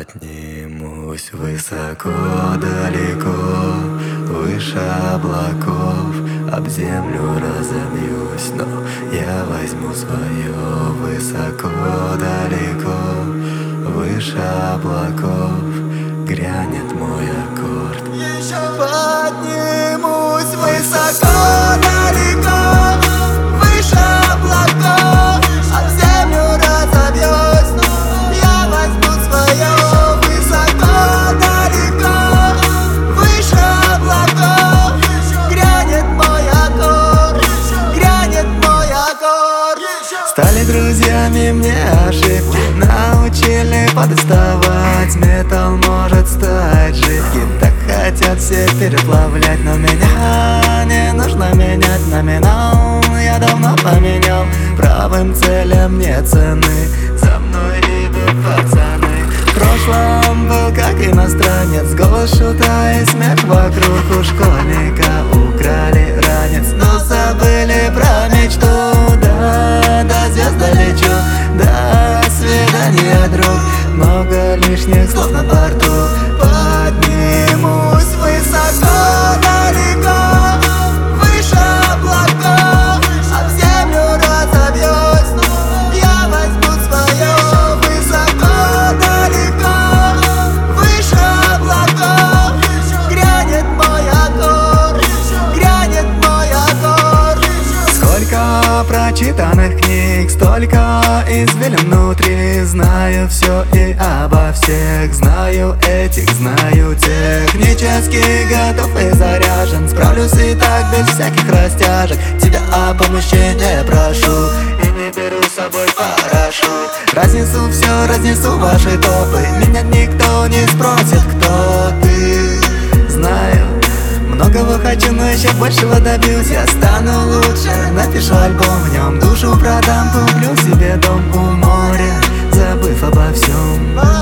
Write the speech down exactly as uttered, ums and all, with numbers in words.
Поднимусь высоко, далеко, выше облаков, об землю разобьюсь, но я возьму свое. Высоко, далеко, выше облаков, грянет мой аккорд. Поднимусь высоко, далеко, выше облаков, об землю разобьюсь, но я возьму свое. Высоко, далеко, выше облаков, грянет мой аккорд, грянет мой аккорд. Стали друзьями мне ошибки, научили подоставать. Металл может стать жидким, так хотят все переплавлять. Но меня не нужно менять номинал, я давно поменял. Правым целям нет цены, за мной идут пацаны. В прошлом был как иностранец, голос шута и смех вокруг. У школьника украли ранец, но забыли про мечту. Да, до звезд долечу, до свидания, друг. Много лишних слов на борту. Поднимусь высоко, далеко, выше облаков, об землю разобьюсь, но я возьму свое. Высоко, далеко, выше облаков, грянет мой аккорд, грянет мой аккорд. Сколько прочитанных книг, столько извилин внутри. Знаю все и обо всех, знаю этих, знаю технически готов и заряжен. Справлюсь и так без всяких растяжек. Тебя о помощи не прошу и не беру с собой парашют. Разнесу все, разнесу ваши топы, меня никто не спросит, кто ты. Знаю, многого хочу, но еще большего добьюсь. Я стану лучше, напишу альбом, в нем душу продам. Куплю себе дом у моря, забыв обо всем.